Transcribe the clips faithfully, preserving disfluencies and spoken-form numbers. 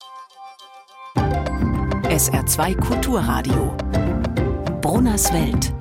S R zwei Kulturradio. Brunners Welt.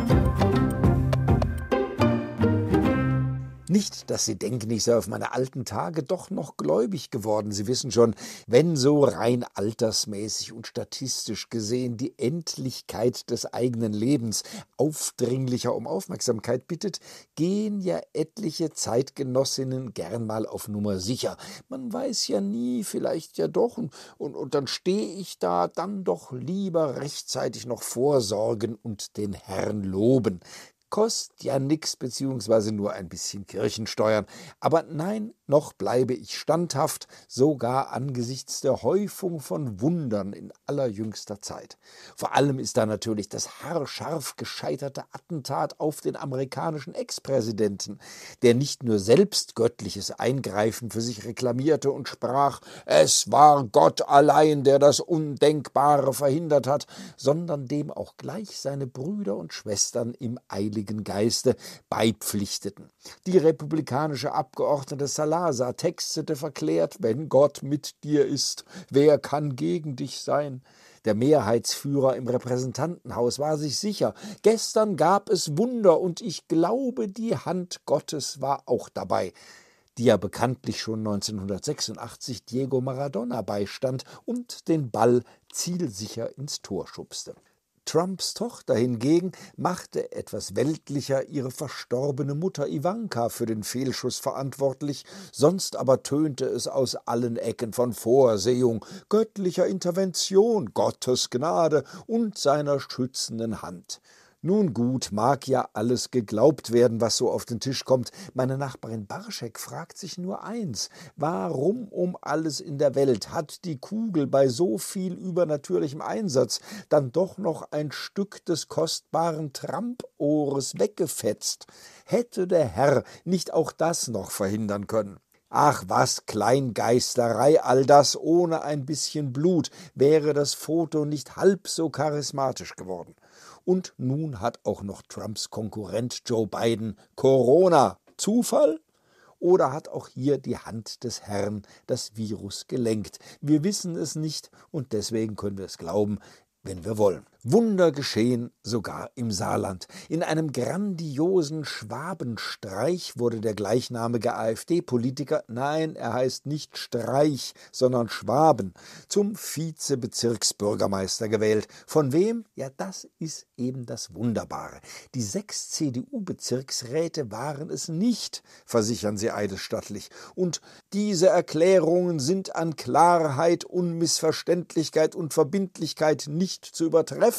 Nicht, dass Sie denken, ich sei auf meine alten Tage doch noch gläubig geworden. Sie wissen schon, wenn so rein altersmäßig und statistisch gesehen die Endlichkeit des eigenen Lebens aufdringlicher um Aufmerksamkeit bittet, gehen ja etliche Zeitgenossinnen gern mal auf Nummer sicher. Man weiß ja nie, vielleicht ja doch, und, und, und dann stehe ich da, dann doch lieber rechtzeitig noch vorsorgen und den Herrn loben. Kostet ja nix, beziehungsweise nur ein bisschen Kirchensteuern. Aber nein, noch bleibe ich standhaft, sogar angesichts der Häufung von Wundern in allerjüngster Zeit. Vor allem ist da natürlich das haarscharf gescheiterte Attentat auf den amerikanischen Ex-Präsidenten, der nicht nur selbst göttliches Eingreifen für sich reklamierte und sprach, es war Gott allein, der das Undenkbare verhindert hat, sondern dem auch gleich seine Brüder und Schwestern im eiligen Geiste beipflichteten. Die republikanische Abgeordnete Salazar textete verklärt, wenn Gott mit dir ist, wer kann gegen dich sein? Der Mehrheitsführer im Repräsentantenhaus war sich sicher, gestern gab es Wunder und ich glaube, die Hand Gottes war auch dabei, die ja bekanntlich schon neunzehnhundertsechsundachtzig Diego Maradona beistand und den Ball zielsicher ins Tor schubste. Trumps Tochter hingegen machte etwas weltlicher ihre verstorbene Mutter Ivanka für den Fehlschuss verantwortlich, sonst aber tönte es aus allen Ecken von Vorsehung, göttlicher Intervention, Gottes Gnade und seiner schützenden Hand. Nun gut, mag ja alles geglaubt werden, was so auf den Tisch kommt. Meine Nachbarin Barschek fragt sich nur eins: Warum um alles in der Welt hat die Kugel bei so viel übernatürlichem Einsatz dann doch noch ein Stück des kostbaren Trampohres weggefetzt? Hätte der Herr nicht auch das noch verhindern können? Ach was, Kleingeisterei, all das ohne ein bisschen Blut, wäre das Foto nicht halb so charismatisch geworden. Und nun hat auch noch Trumps Konkurrent Joe Biden Corona. Zufall? Oder hat auch hier die Hand des Herrn das Virus gelenkt? Wir wissen es nicht und deswegen können wir es glauben, wenn wir wollen. Wunder geschehen sogar im Saarland. In einem grandiosen Schwabenstreich wurde der gleichnamige AfD-Politiker, nein, er heißt nicht Streich, sondern Schwaben, zum Vizebezirksbürgermeister gewählt. Von wem? Ja, das ist eben das Wunderbare. Die sechs C D U-Bezirksräte waren es nicht, versichern sie eidesstattlich. Und diese Erklärungen sind an Klarheit, Unmissverständlichkeit und Verbindlichkeit nicht zu übertreffen,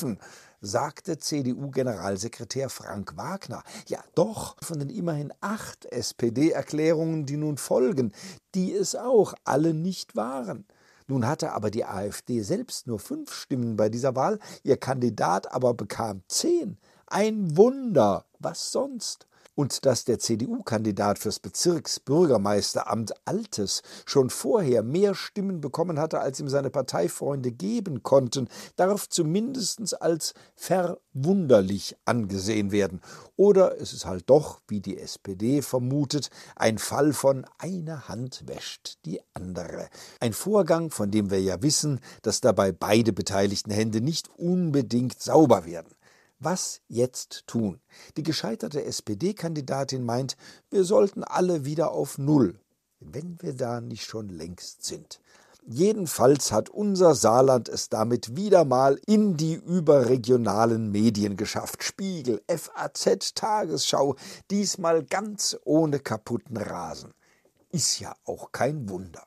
sagte C D U-Generalsekretär Frank Wagner. Ja doch, von den immerhin acht S P D-Erklärungen, die nun folgen, die es auch alle nicht waren. Nun hatte aber die AfD selbst nur fünf Stimmen bei dieser Wahl, ihr Kandidat aber bekam zehn. Ein Wunder, was sonst? Und dass der C D U-Kandidat fürs Bezirksbürgermeisteramt Altes schon vorher mehr Stimmen bekommen hatte, als ihm seine Parteifreunde geben konnten, darf zumindest als verwunderlich angesehen werden. Oder es ist halt doch, wie die S P D vermutet, ein Fall von eine Hand wäscht die andere. Ein Vorgang, von dem wir ja wissen, dass dabei beide beteiligten Hände nicht unbedingt sauber werden. Was jetzt tun? Die gescheiterte S P D-Kandidatin meint, wir sollten alle wieder auf Null, wenn wir da nicht schon längst sind. Jedenfalls hat unser Saarland es damit wieder mal in die überregionalen Medien geschafft. Spiegel, F A Z, Tagesschau, diesmal ganz ohne kaputten Rasen. Ist ja auch kein Wunder.